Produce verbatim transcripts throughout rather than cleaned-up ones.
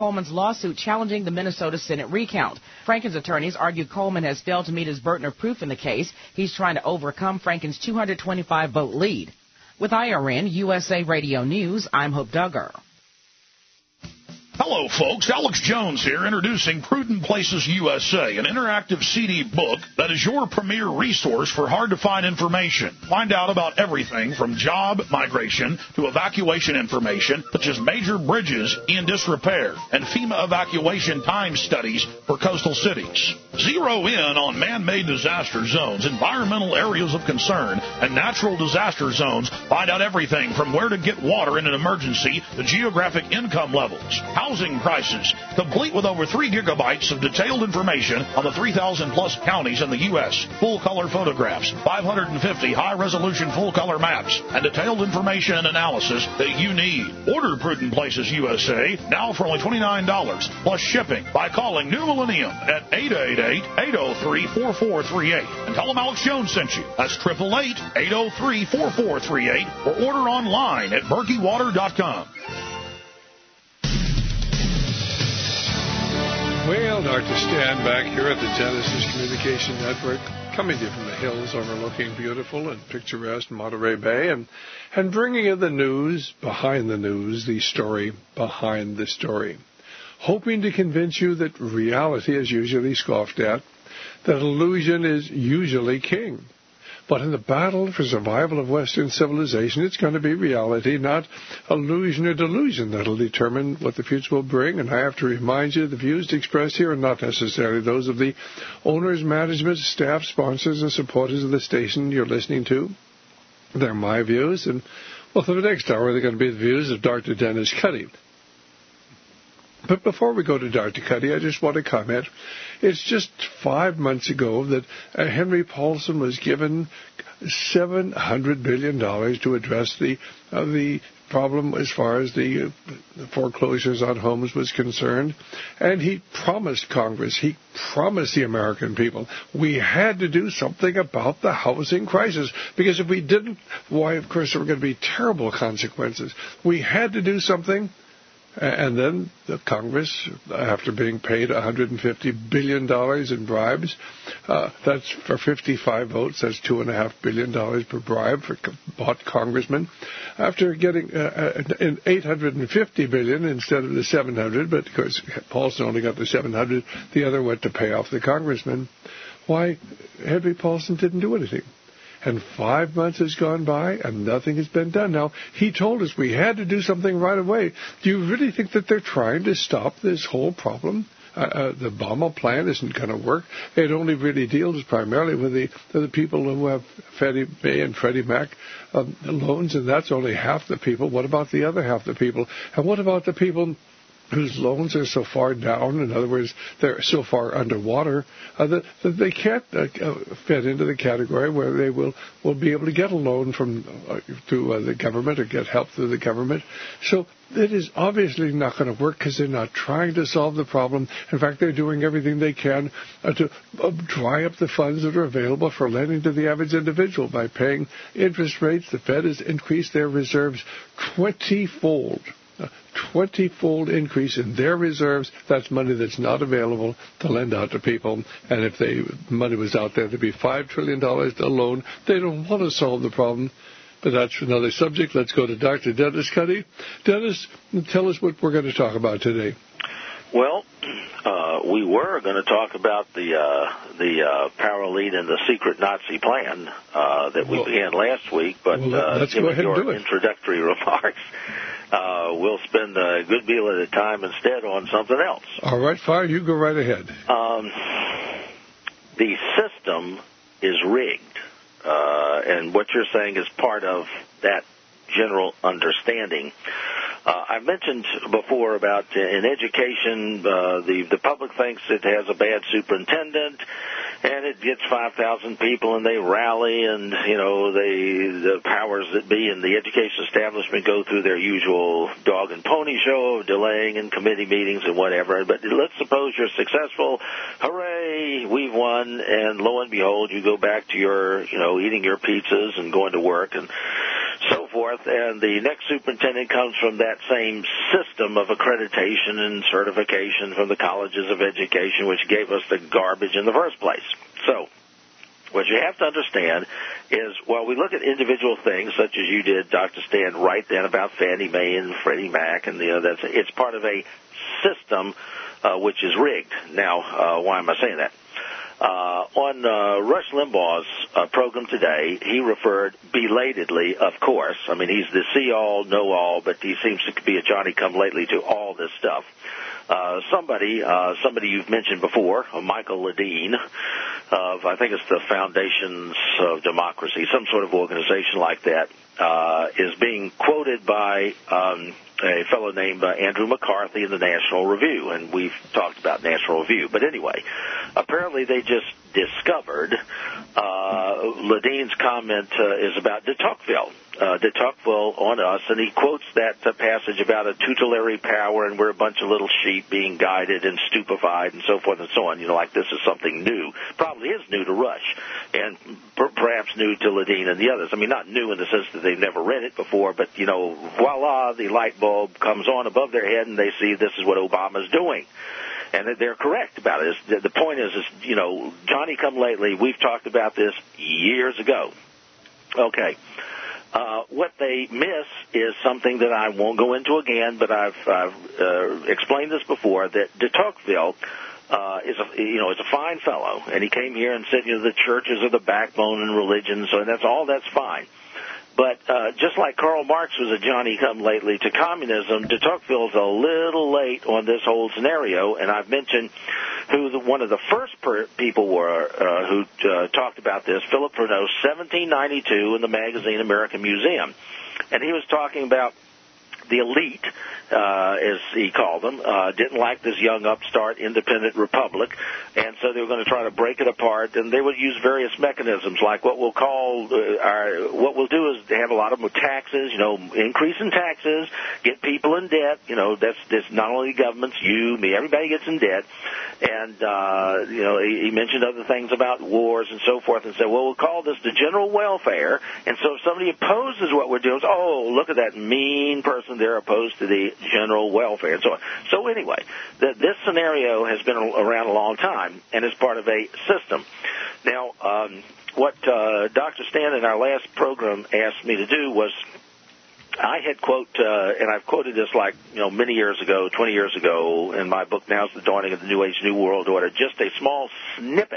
Coleman's lawsuit challenging the Minnesota Senate recount. Franken's attorneys argue Coleman has failed to meet his burden of proof in the case. He's trying to overcome Franken's two hundred twenty-five vote lead. With I R N U S A Radio News, I'm Hope Duggar. Hello, folks. Alex Jones here, introducing Prudent Places U S A, an interactive C D book that is your premier resource for hard-to-find information. Find out about everything from job migration to evacuation information, such as major bridges in disrepair and FEMA evacuation time studies for coastal cities. Zero in on man-made disaster zones, environmental areas of concern, and natural disaster zones. Find out everything from where to get water in an emergency to geographic income levels, housing prices, complete with over three gigabytes of detailed information on the three thousand plus counties in the U S, full-color photographs, five hundred fifty high-resolution full-color maps, and detailed information and analysis that you need. Order Prudent Places U S A now for only twenty-nine dollars plus shipping by calling New Millennium at eight eight eight, eight oh three, four four three eight and tell them Alex Jones sent you. That's eight eight eight, eight oh three, four four three eight or order online at berkey water dot com. Well, Doctor Stan back here at the Genesis Communication Network, coming to you from the hills overlooking beautiful and picturesque Monterey Bay, and, and bringing you the news behind the news, the story behind the story, hoping to convince you that reality is usually scoffed at, that illusion is usually king. But in the battle for survival of Western civilization, it's going to be reality, not illusion or delusion, that'll determine what the future will bring. And I have to remind you, the views expressed here are not necessarily those of the owners, management, staff, sponsors, and supporters of the station you're listening to. They're my views, and well, for the next hour, they're going to be the views of Doctor Dennis Cuddy. But before we go to Doctor Cuddy, I just want to comment. It's just five months ago that uh, Henry Paulson was given seven hundred billion dollars to address the uh, the problem as far as the, uh, the foreclosures on homes was concerned. And he promised Congress, he promised the American people, we had to do something about the housing crisis. Because if we didn't, why, of course, there were going to be terrible consequences. We had to do something. And then the Congress, after being paid one hundred fifty billion dollars in bribes, uh, that's for fifty-five votes, that's two point five billion dollars per bribe for bought congressmen. After getting uh, eight hundred fifty billion dollars instead of the seven hundred, but of course Paulson only got the seven hundred, the other went to pay off the congressmen. Why, Henry Paulson didn't do anything. And five months has gone by, and nothing has been done. Now, he told us we had to do something right away. Do you really think that they're trying to stop this whole problem? Uh, uh, the Obama plan isn't going to work. It only really deals primarily with the, the people who have Fannie Mae and Freddie Mac um, loans, and that's only half the people. What about the other half the people? And what about the people whose loans are so far down, in other words, they're so far underwater, uh, that, that they can't uh, uh, fit into the category where they will, will be able to get a loan from uh, through uh, the government or get help through the government. So it is obviously not going to work because they're not trying to solve the problem. In fact, they're doing everything they can uh, to uh, dry up the funds that are available for lending to the average individual by paying interest rates. The Fed has increased their reserves twenty-fold. A twenty-fold increase in their reserves. That's money that's not available to lend out to people. And if they money was out there, there'd be five trillion dollars to loan. They don't want to solve the problem. But that's another subject. Let's go to Doctor Dennis Cuddy. Dennis, tell us what we're going to talk about today. Well, uh, we were going to talk about the uh, the uh, power lead and the secret Nazi plan uh, that we well, began last week. But well, uh, let's given go ahead your and do it. introductory remarks, uh, we'll spend a good deal of the time instead on something else. All right, fine. You go right ahead. Um, the system is rigged, uh, and what you're saying is part of that general understanding. Uh, I mentioned before about uh, in education, uh, the the public thinks it has a bad superintendent, and it gets five thousand people, and they rally, and you know they the powers that be in the education establishment go through their usual dog and pony show of delaying and committee meetings and whatever. But let's suppose you're successful, hooray, we've won, and lo and behold, you go back to your you know eating your pizzas and going to work and so forth, and the next superintendent comes from that same system of accreditation and certification from the colleges of education, which gave us the garbage in the first place. So what you have to understand is, while we look at individual things, such as you did, Doctor Stan, right then about Fannie Mae and Freddie Mac, and you know, that's it's part of a system uh, which is rigged. Now, uh, why am I saying that? Uh, on uh, Rush Limbaugh's uh, program today, he referred belatedly, of course. I mean, he's the see-all, know-all, but he seems to be a Johnny-come-lately to all this stuff. Uh, somebody, uh, somebody you've mentioned before, Michael Ledeen, of I think it's the Foundations of Democracy, some sort of organization like that, uh, is being quoted by um, a fellow named uh, Andrew McCarthy in the National Review, and we've talked about National Review. But anyway, apparently they just discovered uh, Ledeen's comment uh, is about de Tocqueville. Uh, de Tocqueville on us, and he quotes that uh, passage about a tutelary power, and we're a bunch of little sheep being guided and stupefied and so forth and so on. You know, like this is something new. Probably is new to Rush, and per- perhaps new to Ledeen and the others. I mean, not new in the sense that they've never read it before, but, you know, voila, the light bulb comes on above their head, and they see this is what Obama's doing. And they're correct about it. It's, the point is, is, you know, Johnny-come-lately, we've talked about this years ago. Okay. Uh, what they miss is something that I won't go into again, but I've, I've uh, explained this before, that de Tocqueville uh, is a, you know, is a fine fellow, and he came here and said, you know, the churches are the backbone in religion, so that's all, that's fine. But uh, just like Karl Marx was a Johnny-come-lately to communism, de Tocqueville's a little late on this whole scenario, and I've mentioned who the, one of the first per- people were uh, who uh, talked about this, Philip Freneau, seventeen ninety-two, in the magazine American Museum. And he was talking about the elite, uh, as he called them, uh, didn't like this young upstart independent republic, and so they were going to try to break it apart, and they would use various mechanisms, like what we'll call, uh, our, what we'll do is have a lot of taxes, you know, increase in taxes, get people in debt, you know, that's, that's not only governments, you, me, everybody gets in debt, and, uh, you know, he, he mentioned other things about wars and so forth, and said, well, we'll call this the general welfare, and so if somebody opposes what we're doing, oh, look at that mean person, they're opposed to the general welfare and so on. So anyway, the, this scenario has been around a long time and is part of a system. Now, um, what uh, Doctor Stan in our last program asked me to do was, I had quote, uh, and I've quoted this like, you know, many years ago, twenty years ago, in my book, Now's the Dawning of the New Age, New World Order, just a small snippet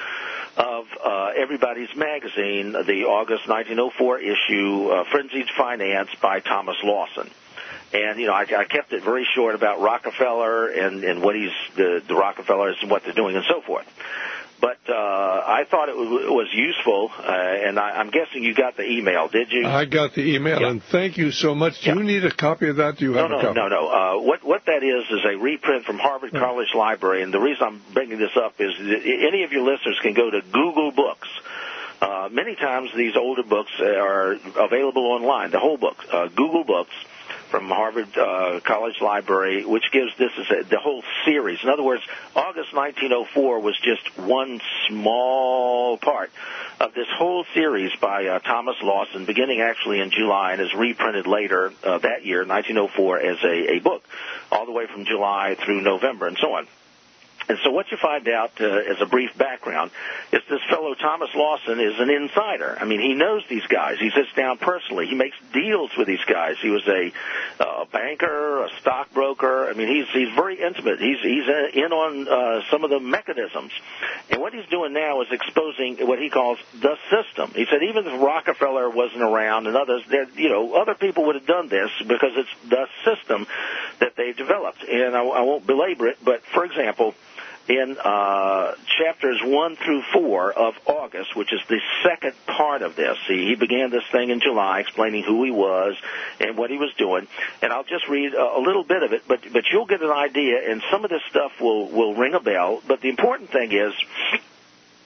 of uh, Everybody's Magazine, the August nineteen oh four issue, uh, Frenzied Finance by Thomas Lawson. And, you know, I, I kept it very short about Rockefeller and, and what he's, the, the Rockefellers and what they're doing and so forth. But uh, I thought it was, it was useful, uh, and I, I'm guessing you got the email, did you? I got the email, yeah. And thank you so much. Do yeah. you need a copy of that? Do you no, have no, a copy? No, no, no. Uh, what, what that is is a reprint from Harvard yeah. College Library, and the reason I'm bringing this up is that any of your listeners can go to Google Books. Uh, many times these older books are available online, the whole book, uh, Google Books, from Harvard uh, College Library, which gives this as a, the whole series. In other words, August nineteen oh four was just one small part of this whole series by uh, Thomas Lawson, beginning actually in July and is reprinted later uh, that year, nineteen oh four, as a, a book, all the way from July through November and so on. And so what you find out, uh, as a brief background, is this fellow Thomas Lawson is an insider. I mean, he knows these guys. He sits down personally. He makes deals with these guys. He was a uh, banker, a stockbroker. I mean, he's he's very intimate. He's he's in on uh, some of the mechanisms. And what he's doing now is exposing what he calls the system. He said even if Rockefeller wasn't around and others, you know, other people would have done this because it's the system that they've developed. And I, I won't belabor it, but for example, in uh, chapters one through four of August, which is the second part of this. See, he began this thing in July, explaining who he was and what he was doing. And I'll just read a, a little bit of it, but but you'll get an idea, and some of this stuff will, will ring a bell. But the important thing is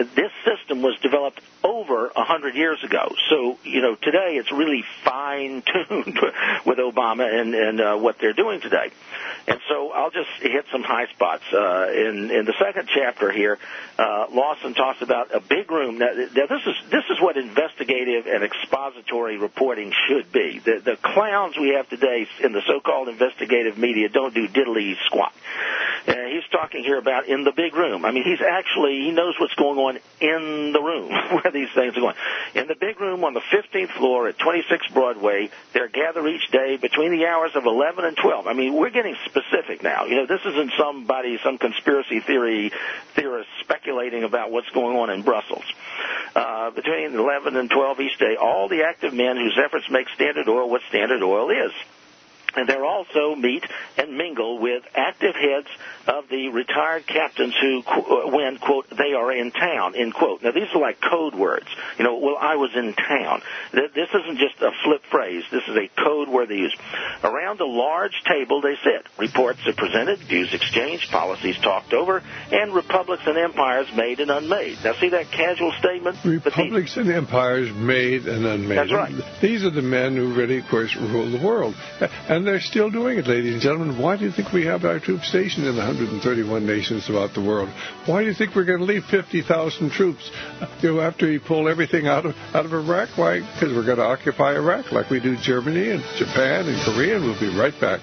this system was developed over a hundred years ago. So, you know, today it's really fine-tuned with Obama and, and uh, what they're doing today. And so I'll just hit some high spots. Uh, in, in the second chapter here, uh, Lawson talks about a big room. Now, now, this is this is what investigative and expository reporting should be. The, the clowns we have today in the so-called investigative media don't do diddly squat. Uh, he's talking here about in the big room. I mean, he's actually, he knows what's going on in the room where these things are going. In the big room on the fifteenth floor at twenty-six Broadway, they're gathered each day between the hours of eleven and twelve. I mean, we're getting specific now. You know, this isn't somebody, some conspiracy theory theorist speculating about what's going on in Brussels. Uh, between eleven and twelve each day, all the active men whose efforts make Standard Oil what Standard Oil is. And they're also meet and mingle with active heads of the retired captains who, when, quote, they are in town, end quote. Now, these are like code words. You know, well, I was in town. This isn't just a flip phrase. This is a code word they use. Around a large table they sit. Reports are presented, views exchanged, policies talked over, and republics and empires made and unmade. Now, see that casual statement? Republics and empires made and unmade. That's right. These are the men who really, of course, rule the world. And they're still doing it, ladies and gentlemen. Why do you think we have our troops stationed in one hundred thirty-one nations throughout the world? Why do you think we're going to leave fifty thousand troops, you know, after we pull everything out of out of Iraq? Why? Because we're going to occupy Iraq like we do Germany and Japan and Korea, and we'll be right back.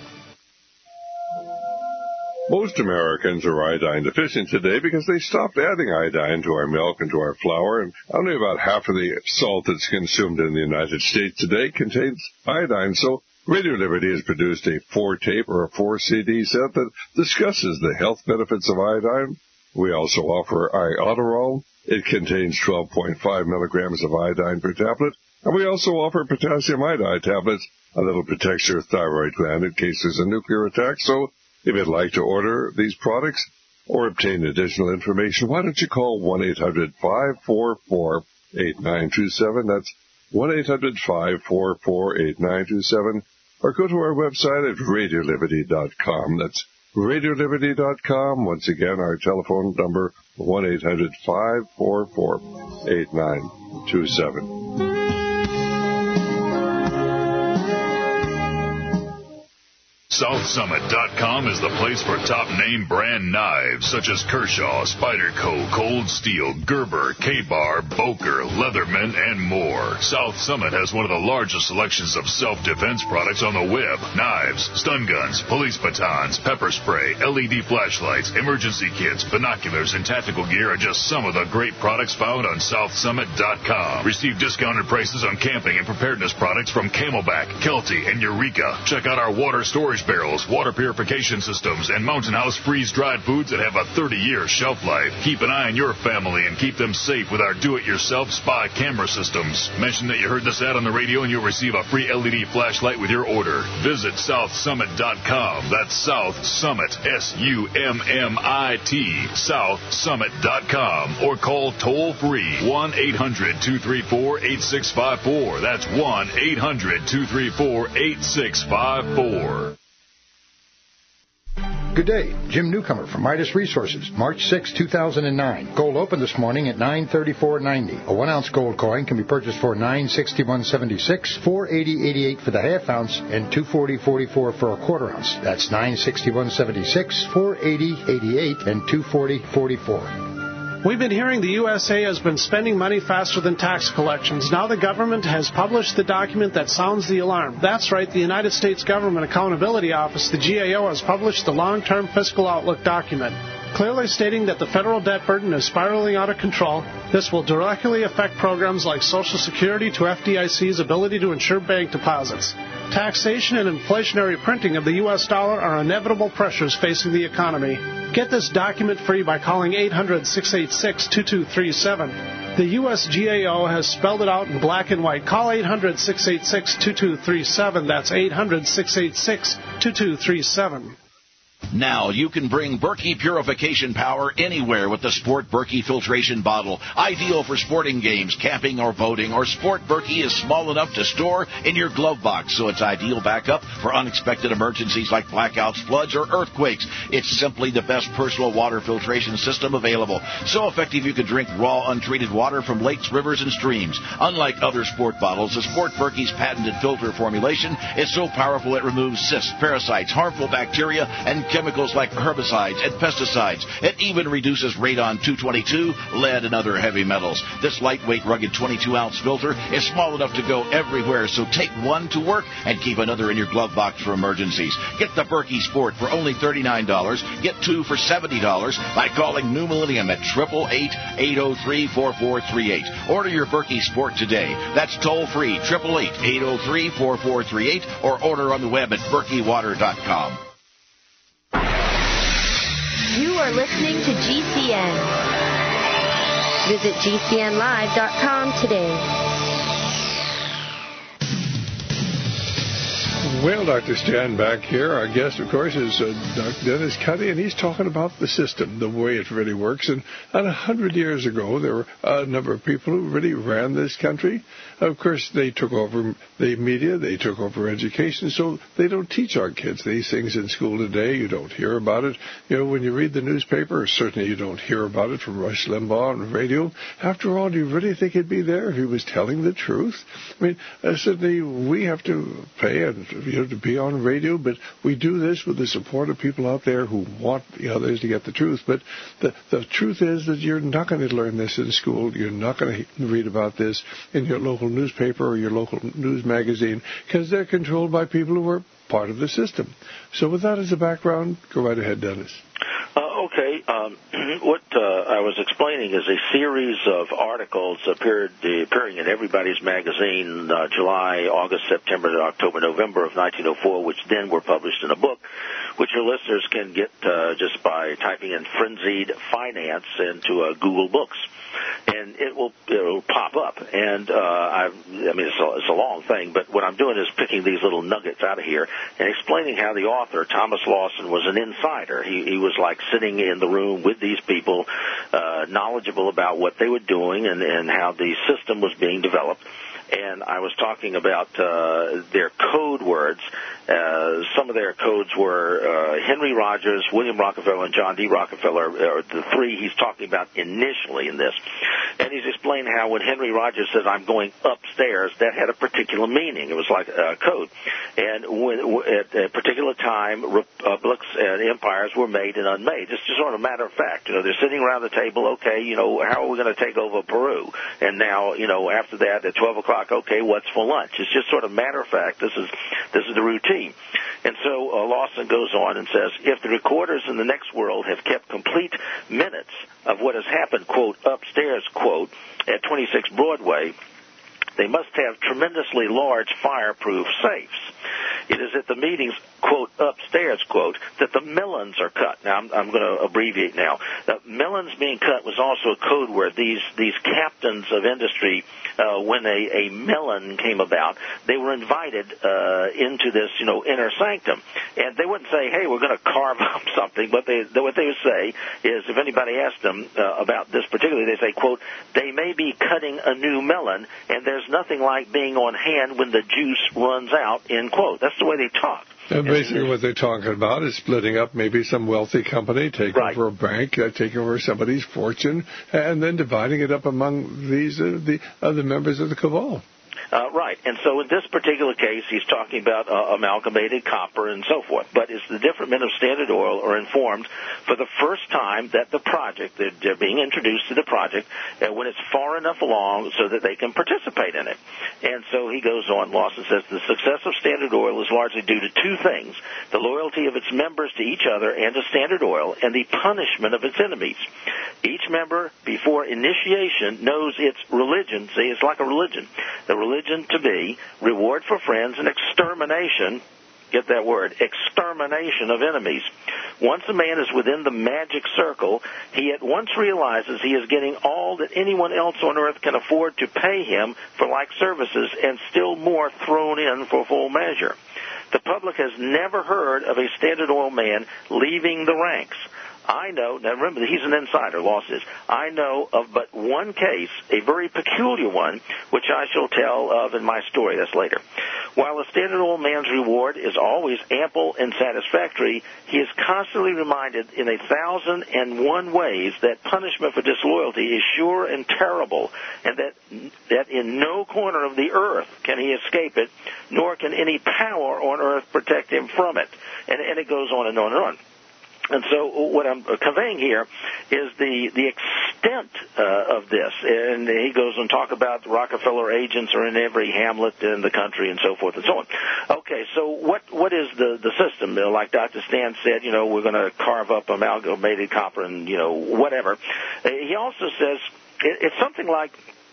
Most Americans are iodine deficient today because they stopped adding iodine to our milk and to our flour, and only about half of the salt that's consumed in the United States today contains iodine. So Radio Liberty has produced a four-tape or a four-C D set that discusses the health benefits of iodine. We also offer Iodoral. It contains twelve point five milligrams of iodine per tablet. And we also offer potassium iodide tablets, a little protects your thyroid gland in case there's a nuclear attack. So if you'd like to order these products or obtain additional information, why don't you call one eight hundred five four four eight nine two seven. That's one eight hundred five four four eight nine two seven. Or go to our website at radio liberty dot com. That's radio liberty dot com. Once again, our telephone number, one eight hundred five four four eight nine two seven. South Summit dot com is the place for top-name brand knives such as Kershaw, Spyderco, Cold Steel, Gerber, K-Bar, Boker, Leatherman, and more. South Summit has one of the largest selections of self-defense products on the web. Knives, stun guns, police batons, pepper spray, L E D flashlights, emergency kits, binoculars, and tactical gear are just some of the great products found on South Summit dot com. Receive discounted prices on camping and preparedness products from Camelback, Kelty, and Eureka. Check out our water storage barrels, water purification systems, and Mountain House freeze-dried foods that have a thirty-year shelf life. Keep an eye on your family and keep them safe with our do-it-yourself spy camera systems. Mention that you heard this ad on the radio and you'll receive a free L E D flashlight with your order. Visit South Summit dot com. That's South Summit, S U M M I T, South Summit dot com. Or call toll-free one eight hundred two three four eight six five four. That's one eight hundred two three four eight six five four. Good day. Jim Newcomer from Midas Resources, March sixth, two thousand nine. Gold opened this morning at nine thirty-four ninety. A one-ounce gold coin can be purchased for nine sixty-one seventy-six, four eighty eighty-eight for the half ounce, and two forty forty-four for a quarter ounce. That's nine sixty-one seventy-six, four eighty eighty-eight, and two forty forty-four. We've been hearing the U S A has been spending money faster than tax collections. Now the government has published the document that sounds the alarm. That's right, the United States Government Accountability Office, the G A O, has published the Long-Term Fiscal Outlook document, clearly stating that the federal debt burden is spiraling out of control. This will directly affect programs like Social Security to F D I C's ability to insure bank deposits. Taxation and inflationary printing of the U S dollar are inevitable pressures facing the economy. Get this document free by calling eight hundred, six eight six, two two three seven. The U S G A O has spelled it out in black and white. Call eight hundred, six eight six, two two three seven. That's eight hundred, six eight six, two two three seven. Now you can bring Berkey purification power anywhere with the Sport Berkey filtration bottle. Ideal for sporting games, camping, or boating. Or Sport Berkey is small enough to store in your glove box, so it's ideal backup for unexpected emergencies like blackouts, floods, or earthquakes. It's simply the best personal water filtration system available. So effective you can drink raw, untreated water from lakes, rivers, and streams. Unlike other Sport bottles, the Sport Berkey's patented filter formulation is so powerful it removes cysts, parasites, harmful bacteria, and chemicals like herbicides and pesticides. It even reduces radon two twenty-two, lead, and other heavy metals. This lightweight, rugged twenty-two ounce filter is small enough to go everywhere, so take one to work and keep another in your glove box for emergencies. Get the Berkey Sport for only thirty-nine dollars. Get two for seventy dollars by calling New Millennium at eight eight eight, eight oh three, four four three eight. Order your Berkey Sport today. That's toll-free, eight eight eight, eight oh three, four four three eight, or order on the web at berkey water dot com. You are listening to G C N. Visit G C N live dot com today. Well, Doctor Stan back here. Our guest, of course, is uh, Doctor Dennis Cuddy, and he's talking about the system, the way it really works. And a hundred years ago, there were a number of people who really ran this country. Of course, they took over the media, they took over education, so they don't teach our kids these things in school today. You don't hear about it. You know, when you read the newspaper, certainly you don't hear about it from Rush Limbaugh on the radio. After all, do you really think he'd be there if he was telling the truth? I mean, uh, certainly we have to pay and you know, to be on radio, but we do this with the support of people out there who want the others to get the truth. But the, the truth is that you're not going to learn this in school. You're not going to read about this in your local newspaper or your local news magazine because they're controlled by people who are part of the system. So with that as a background, go right ahead, Dennis. Uh, okay. Um, what uh, I was explaining is a series of articles appeared uh, appearing in Everybody's Magazine uh, July, August, September, October, November of nineteen oh four, which then were published in a book, which your listeners can get uh, just by typing in Frenzied Finance into uh, Google Books. And it will it will pop up. And uh, I, I mean, it's a, it's a long thing, but what I'm doing is picking these little nuggets out of here and explaining how the author, Thomas Lawson, was an insider. He, he was like sitting in the room with these people, uh, knowledgeable about what they were doing and, and how the system was being developed. And I was talking about uh, their code words. Uh, some of their codes were uh, Henry Rogers, William Rockefeller, and John D. Rockefeller, are the three he's talking about initially in this. And he's explained how when Henry Rogers says, I'm going upstairs, that had a particular meaning. It was like a code. And when, at a particular time, republics and empires were made and unmade. It's just sort of a matter of fact. You know, they're sitting around the table, okay, you know, how are we going to take over Peru? And now, you know, after that, at twelve o'clock, okay, what's for lunch? It's just sort of matter of fact. This is this is the routine. And so uh, Lawson goes on and says, if the recorders in the next world have kept complete minutes of what has happened, quote, upstairs, quote, at twenty-six Broadway, they must have tremendously large fireproof safes. It is at the meetings, quote, upstairs, quote, that the melons are cut. Now, I'm, I'm going to abbreviate now. The melons being cut was also a code word. These these captains of industry, uh, when a, a melon came about, they were invited uh, into this, you know, inner sanctum. And they wouldn't say, hey, we're going to carve up something, but they, what they would say is, if anybody asked them uh, about this particularly, they say, quote, they may be cutting a new melon, and there's nothing like being on hand when the juice runs out, end quote. That's the way they talk. And basically what they're talking about is splitting up maybe some wealthy company, taking right. over a bank, uh, taking over somebody's fortune, and then dividing it up among these uh, the other members of the cabal. Uh, right. And so in this particular case, he's talking about uh, amalgamated copper and so forth. But it's the different men of Standard Oil are informed for the first time that the project, they're, they're being introduced to the project uh, when it's far enough along so that they can participate in it. And so he goes on, Lawson says, the success of Standard Oil is largely due to two things, the loyalty of its members to each other and to Standard Oil, and the punishment of its enemies. Each member, before initiation, knows its religion. See, it's like a religion. The religion to be reward for friends and extermination, get that word, extermination of enemies. Once a man is within the magic circle, he at once realizes he is getting all that anyone else on earth can afford to pay him for like services and still more thrown in for full measure. The public has never heard of a Standard Oil man leaving the ranks. I know, now remember, he's an insider, Law says, I know of but one case, a very peculiar one, which I shall tell of in my story. That's later. While a standard old man's reward is always ample and satisfactory, he is constantly reminded in a thousand and one ways that punishment for disloyalty is sure and terrible, and that that in no corner of the earth can he escape it, nor can any power on earth protect him from it. And, and it goes on and on and on. And so what I'm conveying here is the the extent uh, of this. And he goes on to talk about the Rockefeller agents are in every hamlet in the country and so forth and so on. Okay, so what what is the, the system? You know, like Doctor Stan said, you know, we're going to carve up amalgamated copper and, you know, whatever. He also says it, it's something like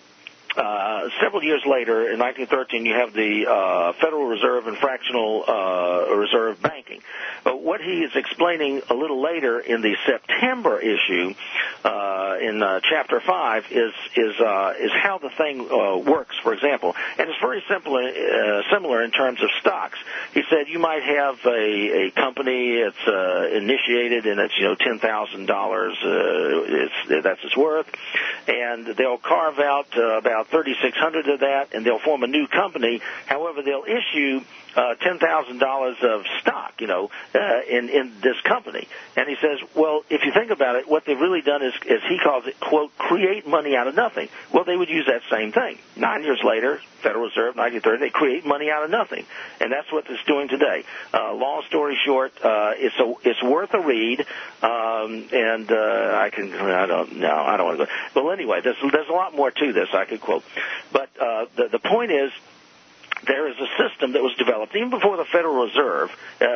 Uh, several years later, in nineteen thirteen, you have the uh, Federal Reserve and fractional uh, reserve banking. But what he is explaining a little later in the September issue, uh, in uh, Chapter five, is is uh, is how the thing uh, works. For example, and it's very simple, uh, similar in terms of stocks. He said you might have a, a company it's uh, initiated and it's you know ten thousand uh, dollars. It's that's its worth, and they'll carve out uh, about thirty-six hundred of that, and they'll form a new company. However, they'll issue uh, ten thousand dollars of stock, you know, uh, in in this company. And he says, well, if you think about it, what they've really done is, as he calls it, quote, create money out of nothing. Well, they would use that same thing. Nine years later, Federal Reserve, nineteen thirty, they create money out of nothing, and that's what it's doing today. Uh, long story short, uh, it's a it's worth a read, um, and uh, I can I don't no I don't want to go. Well, anyway, there's there's a lot more to this I could quote. But uh, the, the point is, there is a system that was developed even before the Federal Reserve,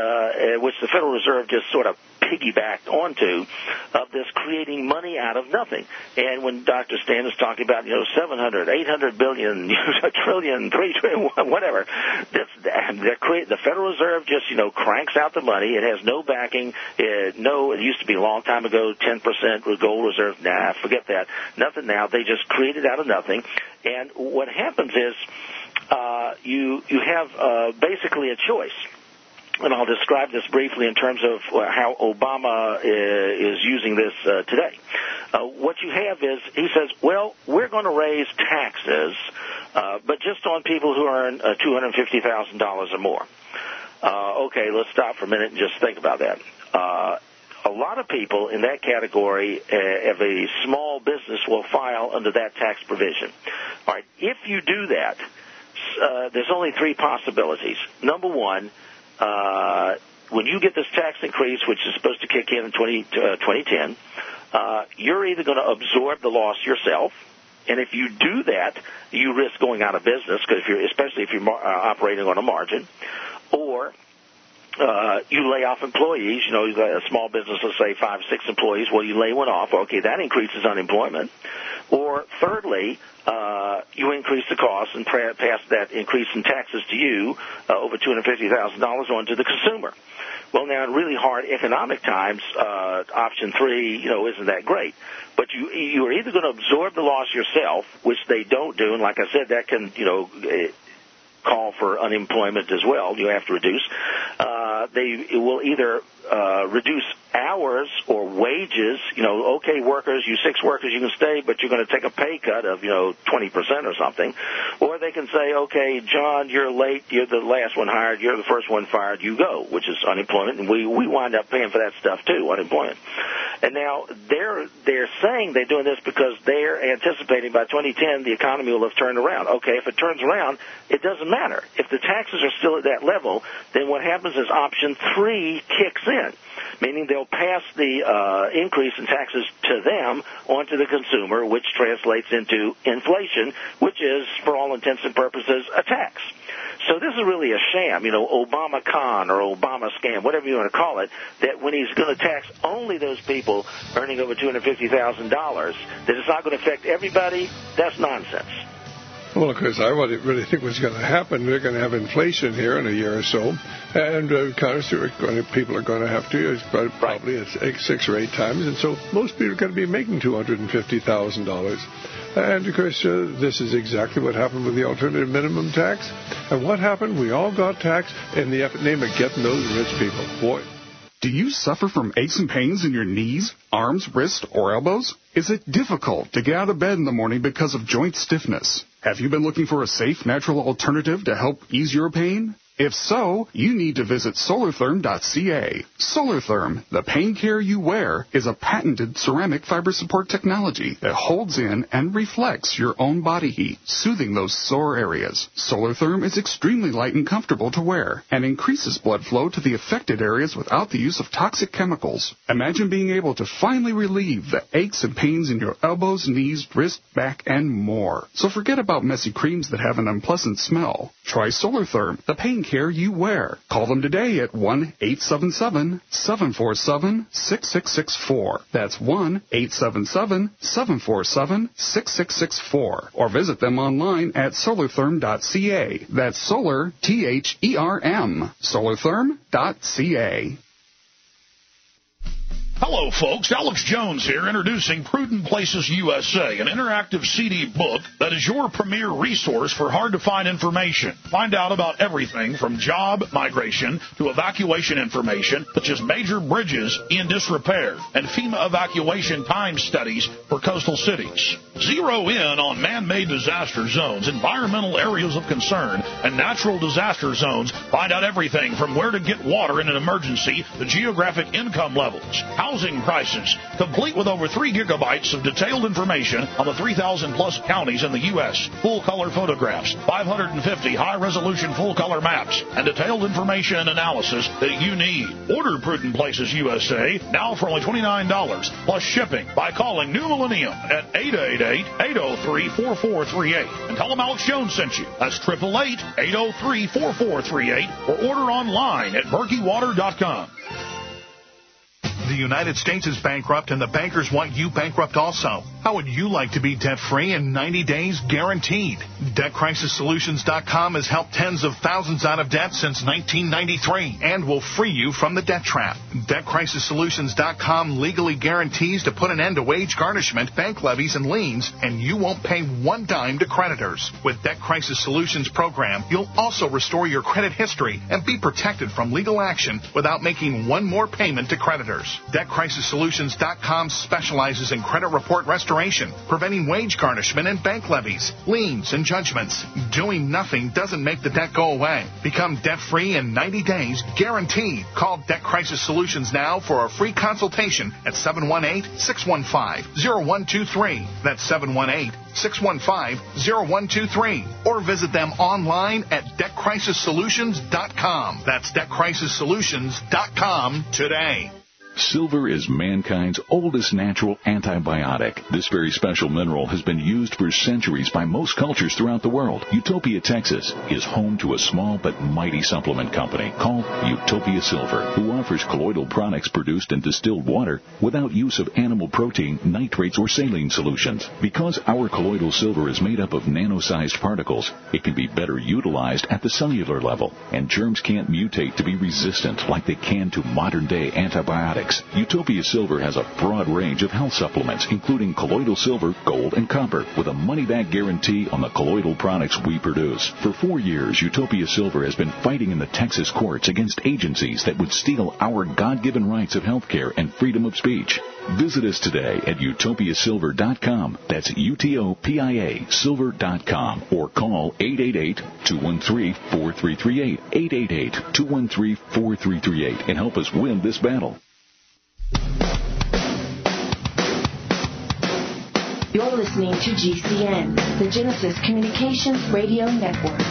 uh, which the Federal Reserve just sort of piggybacked onto, of this creating money out of nothing. And when Doctor Stan is talking about, you know, seven hundred, eight hundred billion, a trillion, three trillion, whatever, that's, create, the Federal Reserve just, you know, cranks out the money. It has no backing. It, no, it used to be a long time ago, ten percent was gold reserve. Nah, forget that. Nothing now. They just create it out of nothing. And what happens is, Uh, you you have uh, basically a choice, and I'll describe this briefly in terms of how Obama is using this uh, today. Uh, what you have is, he says, well, we're going to raise taxes, uh, but just on people who earn uh, two hundred fifty thousand dollars or more. Uh, okay, let's stop for a minute and just think about that. Uh, a lot of people in that category uh, of a small business will file under that tax provision. All right, if you do that, Uh, there's only three possibilities. Number one, uh, when you get this tax increase, which is supposed to kick in in twenty, uh, twenty ten, uh, you're either going to absorb the loss yourself, and if you do that, you risk going out of business, because if you're, especially if you're uh, operating on a margin, or Uh, you lay off employees. You know, you've got a small business, let's say five, six employees. Well, you lay one off. Okay, that increases unemployment. Or thirdly, uh, you increase the cost and pass that increase in taxes to you, uh, over two hundred fifty thousand dollars, on to the consumer. Well, now in really hard economic times, uh, option three, you know, isn't that great. But you you are either going to absorb the loss yourself, which they don't do, and like I said, that can, you know, it, call for unemployment as well. You have to reduce. Uh, they it will either uh, reduce hours or wages. You know, okay, workers, you six workers, you can stay, but you're going to take a pay cut of, you know, twenty percent or something. Or they can say, okay, John, you're late. You're the last one hired. You're the first one fired. You go, which is unemployment. And we, we wind up paying for that stuff, too, unemployment. And now they're they're saying they're doing this because they're anticipating by twenty ten the economy will have turned around. Okay, if it turns around, it doesn't matter. If the taxes are still at that level, then what happens is option three kicks in, meaning they'll pass the uh, increase in taxes to them onto the consumer, which translates into inflation, which is, for all intents and purposes, a tax. So this is really a sham, you know, Obama con or Obama scam, whatever you want to call it, that when he's going to tax only those people earning over two hundred fifty thousand dollars, that it's not going to affect everybody. That's nonsense. Well, of course, I really think what's going to happen, we're going to have inflation here in a year or so, and uh, Congress are going to, people are going to have to, probably right. six or eight times, and so most people are going to be making two hundred fifty thousand dollars. And, of course, uh, this is exactly what happened with the alternative minimum tax. And what happened? We all got taxed in the name of getting those rich people. Boy, Do you suffer from aches and pains in your knees, arms, wrists, or elbows? Is it difficult to get out of bed in the morning because of joint stiffness? Have you been looking for a safe, natural alternative to help ease your pain? If so, you need to visit solartherm dot c a. Solartherm, the pain care you wear, is a patented ceramic fiber support technology that holds in and reflects your own body heat, soothing those sore areas. Solartherm is extremely light and comfortable to wear and increases blood flow to the affected areas without the use of toxic chemicals. Imagine being able to finally relieve the aches and pains in your elbows, knees, wrist, back, and more. So forget about messy creams that have an unpleasant smell. Try Solartherm, the pain care you wear. Call them today at one eight seven seven, seven four seven, six six six four. That's one eight seven seven, seven four seven, six six six four. Or visit them online at solartherm dot c a. That's solar, T H E R M. solartherm dot c a. Hello, folks. Alex Jones here, introducing Prudent Places U S A, an interactive C D book that is your premier resource for hard-to-find information. Find out about everything from job migration to evacuation information, such as major bridges in disrepair and FEMA evacuation time studies for coastal cities. Zero in on man-made disaster zones, environmental areas of concern, and natural disaster zones. Find out everything from where to get water in an emergency to geographic income levels, housing prices, complete with over three gigabytes of detailed information on the three thousand plus counties in the U S, full-color photographs, five hundred fifty high-resolution full-color maps, and detailed information and analysis that you need. Order Prudent Places U S A now for only twenty-nine dollars plus shipping by calling New Millennium at eight eight eight, eight oh three, four four three eight and tell them Alex Jones sent you. That's eight eight eight, eight oh three, four four three eight or order online at berkey water dot com. The United States is bankrupt, and the bankers want you bankrupt also. How would you like to be debt-free in ninety days guaranteed? debt crisis solutions dot com has helped tens of thousands out of debt since nineteen ninety-three and will free you from the debt trap. debt crisis solutions dot com legally guarantees to put an end to wage garnishment, bank levies, and liens, and you won't pay one dime to creditors. With Debt Crisis Solutions program, you'll also restore your credit history and be protected from legal action without making one more payment to creditors. debt crisis solutions dot com specializes in credit report restoration, preventing wage garnishment and bank levies, liens, and judgments. Doing nothing doesn't make the debt go away. Become debt-free in ninety days, guaranteed. Call Debt Crisis Solutions now for a free consultation at seven one eight, six one five, zero one two three. That's seven one eight, six one five, zero one two three. Or visit them online at debt crisis solutions dot com. That's debt crisis solutions dot com today. Silver is mankind's oldest natural antibiotic. This very special mineral has been used for centuries by most cultures throughout the world. Utopia, Texas is home to a small but mighty supplement company called Utopia Silver, who offers colloidal products produced in distilled water without use of animal protein, nitrates, or saline solutions. Because our colloidal silver is made up of nano-sized particles, it can be better utilized at the cellular level, and germs can't mutate to be resistant like they can to modern-day antibiotics. Utopia Silver has a broad range of health supplements, including colloidal silver, gold, and copper, with a money-back guarantee on the colloidal products we produce. For four years, Utopia Silver has been fighting in the Texas courts against agencies that would steal our God-given rights of health care and freedom of speech. Visit us today at utopia silver dot com. That's U T O P I A silver dot com. Or call eight eight eight, two one three, four three three eight, eight eight eight, two one three, four three three eight, and help us win this battle. You're listening to G C N, the Genesis Communications Radio Network.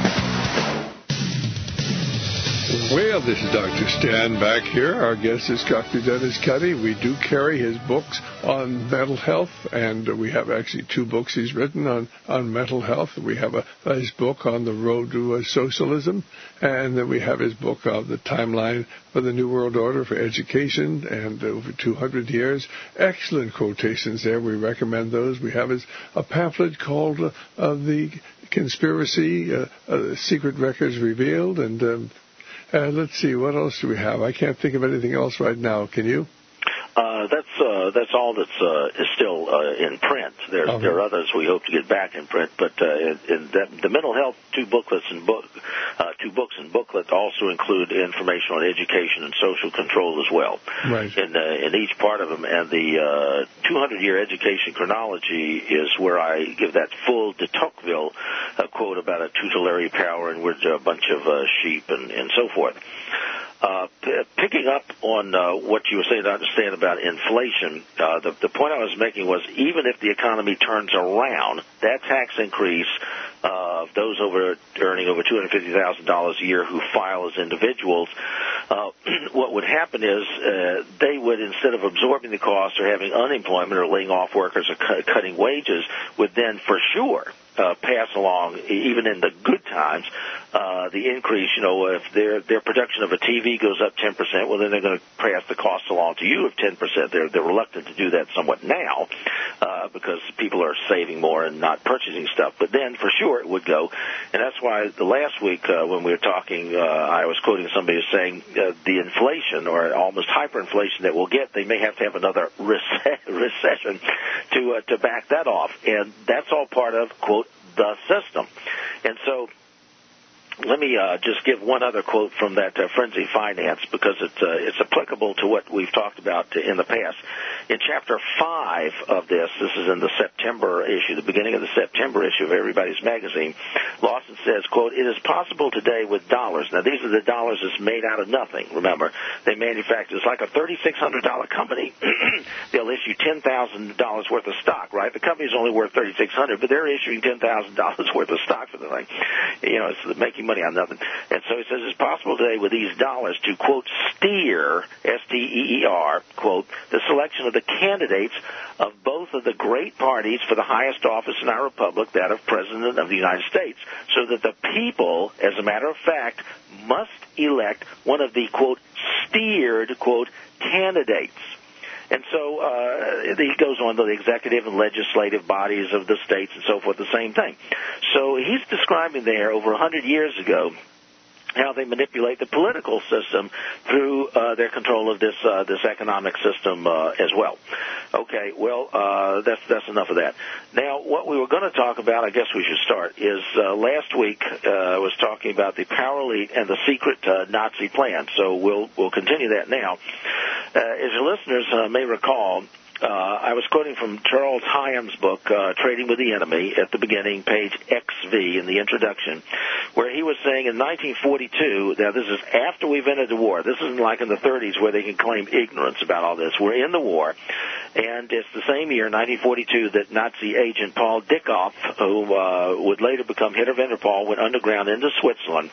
Well, this is Doctor Stan back here. Our guest is Doctor Dennis Cuddy. We do carry his books on mental health, and we have actually two books he's written on, on mental health. We have a, his book on the road to uh, socialism, and then we have his book on the timeline for the New World Order for education and over two hundred years. Excellent quotations there. We recommend those. We have his a pamphlet called uh, uh, The Conspiracy, uh, uh, Secret Records Revealed, and um, Uh, let's see, what else do we have? I can't think of anything else right now. Can you? Uh, Uh, that's uh, that's all that's uh, is still uh, in print. There, okay. there are others we hope to get back in print, but uh, in, in the, the mental health two booklets and book uh, two books and booklet also include information on education and social control as well. Right. In uh, in each part of them, and the uh, two hundred year education chronology is where I give that full de Tocqueville uh, quote about a tutelary power and we're a bunch of uh, sheep and, and so forth. Uh, p- picking up on uh, what you were saying to understand about inflation, uh, the, the point I was making was even if the economy turns around, that tax increase of uh, those over earning over two hundred fifty thousand dollars a year who file as individuals, uh, what would happen is uh, they would, instead of absorbing the cost or having unemployment or laying off workers or cu- cutting wages, would then for sure Uh, pass along, even in the good times, uh, the increase. You know, if their their production of a T V goes up ten percent, well, then they're going to pass the cost along to you of ten percent. They're they're reluctant to do that somewhat now uh, because people are saving more and not purchasing stuff. But then, for sure, it would go, and that's why the last week uh, when we were talking, uh, I was quoting somebody as saying uh, the inflation or almost hyperinflation that we'll get, they may have to have another rece- recession to uh, to back that off, and that's all part of quote the system. And so let me uh, just give one other quote from that uh, Frenzy Finance because it's, uh, it's applicable to what we've talked about in the past. In Chapter five of this, this is in the September issue, the beginning of the September issue of Everybody's Magazine, Lawson says, quote, "It is possible today with dollars." Now, these are the dollars that's made out of nothing, remember. They manufacture, it's like a thirty-six hundred dollars company. They'll issue ten thousand dollars worth of stock, right? The company's only worth thirty-six hundred dollars, but they're issuing ten thousand dollars worth of stock for the thing. You know, it's making money on nothing. And so he says it's possible today with these dollars to, quote, steer, S T E E R, quote, the selection of the candidates of both of the great parties for the highest office in our republic, that of President of the United States, so that the people, as a matter of fact, must elect one of the, quote, steered, quote, candidates. And so uh, he goes on to the executive and legislative bodies of the states and so forth, the same thing. So he's describing there over one hundred years ago how they manipulate the political system through uh, their control of this uh, this economic system uh, as well. Okay, well, uh, that's that's enough of that. Now, what we were going to talk about, I guess we should start, is uh, last week uh, I was talking about the power elite and the secret uh, Nazi plan. So we'll we'll continue that now. Uh, as your listeners uh, may recall, Uh, I was quoting from Charles Hyam's book, uh, Trading with the Enemy, at the beginning, page X V in the introduction, where he was saying in nineteen forty-two, now this is after we've entered the war. This isn't like in the thirties where they can claim ignorance about all this. We're in the war, and it's the same year, nineteen forty-two, that Nazi agent Paul Dickoff, who uh, would later become head of Interpol, went underground into Switzerland.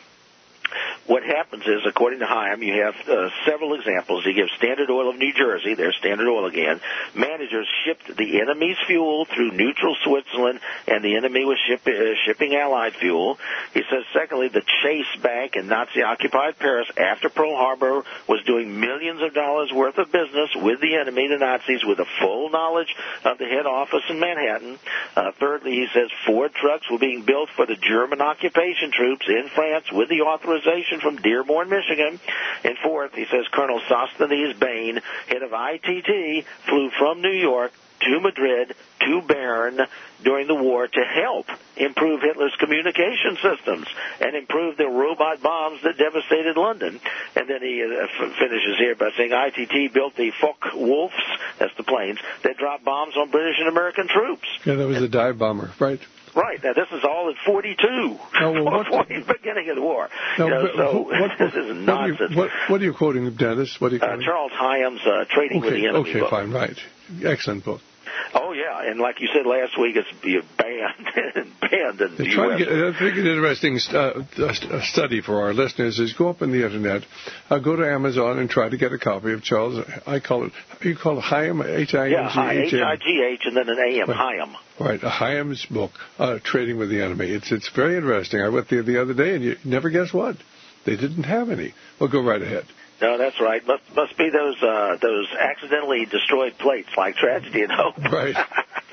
What happens is, according to Hyam, you have uh, several examples. He gives Standard Oil of New Jersey, there's Standard Oil again. Managers shipped the enemy's fuel through neutral Switzerland, and the enemy was ship, uh, shipping Allied fuel. He says, secondly, the Chase Bank in Nazi-occupied Paris after Pearl Harbor was doing millions of dollars worth of business with the enemy, the Nazis, with a full knowledge of the head office in Manhattan. Uh, thirdly, he says Ford trucks were being built for the German occupation troops in France with the authorization from Dearborn, Michigan. And fourth, he says Colonel Sosthenes Bain, head of I T T, flew from New York to Madrid to Bern during the war to help improve Hitler's communication systems and improve the robot bombs that devastated London. And then he uh, f- finishes here by saying I T T built the Focke-Wulfs, that's the planes, that dropped bombs on British and American troops. Yeah, that was a dive bomber, right? Right. Now, this is all in forty-two, oh, well, before the beginning of the war. No, you know, but, so what, this is nonsense. What are, you, what, what are you quoting, Dennis? What are you quoting? Uh, Charles Hyam's uh, Trading okay, with the Enemy Okay, book. fine, right. Excellent book. Oh, yeah, and like you said last week, it's be banned, banned in the U S Try to get, I think an interesting uh, study for our listeners is go up on the Internet, uh, go to Amazon and try to get a copy of Charles, I call it, you call it Hyam, H I M G H M? Yeah, H I G H and then an A M, right. Hyam. Right, Hyam's book, uh, Trading with the Enemy. It's it's very interesting. I went there the other day, and you never guess what? They didn't have any. Well, go right ahead. No, that's right. Must must be those uh, those accidentally destroyed plates, like Tragedy and Hope. Right.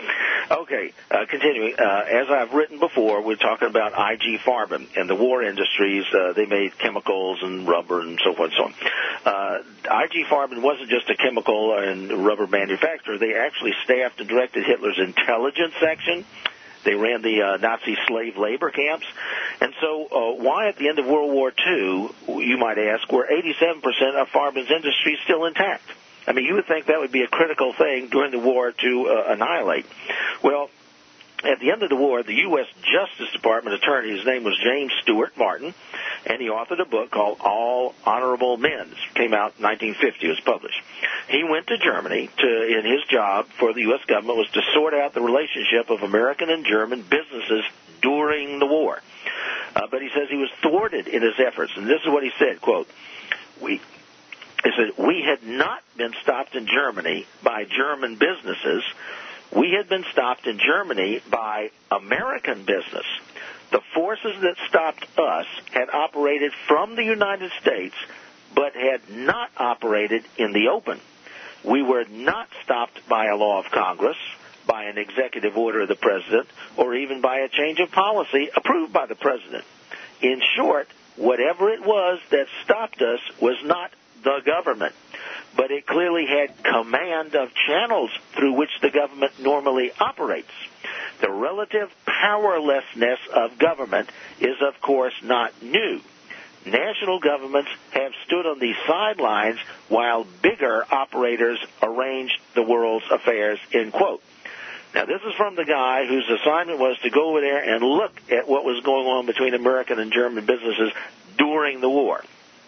Okay, uh, continuing. Uh, as I've written before, we're talking about I G Farben and the war industries. Uh, they made chemicals and rubber and so forth and so on. Uh, I G Farben wasn't just a chemical and rubber manufacturer. They actually staffed and directed Hitler's intelligence section. They ran the uh, Nazi slave labor camps. And so uh, why at the end of World War Two, you might ask, were eighty-seven percent of Farben's industry still intact? I mean, you would think that would be a critical thing during the war to uh, annihilate. Well, at the end of the war, the U S Justice Department attorney, his name was James Stewart Martin, and he authored a book called All Honorable Men. This came out in nineteen fifty. It was published. He went to Germany, to, and his job for the U S government was to sort out the relationship of American and German businesses during the war. Uh, but he says he was thwarted in his efforts, and this is what he said, quote, we... He said, we had not been stopped in Germany by German businesses. We had been stopped in Germany by American business. The forces that stopped us had operated from the United States, but had not operated in the open. We were not stopped by a law of Congress, by an executive order of the President, or even by a change of policy approved by the President. In short, whatever it was that stopped us was not the government, but it clearly had command of channels through which the government normally operates. The relative powerlessness of government is, of course, not new. National governments have stood on the sidelines while bigger operators arranged the world's affairs, end quote. Now, this is from the guy whose assignment was to go over there and look at what was going on between American and German businesses during the war.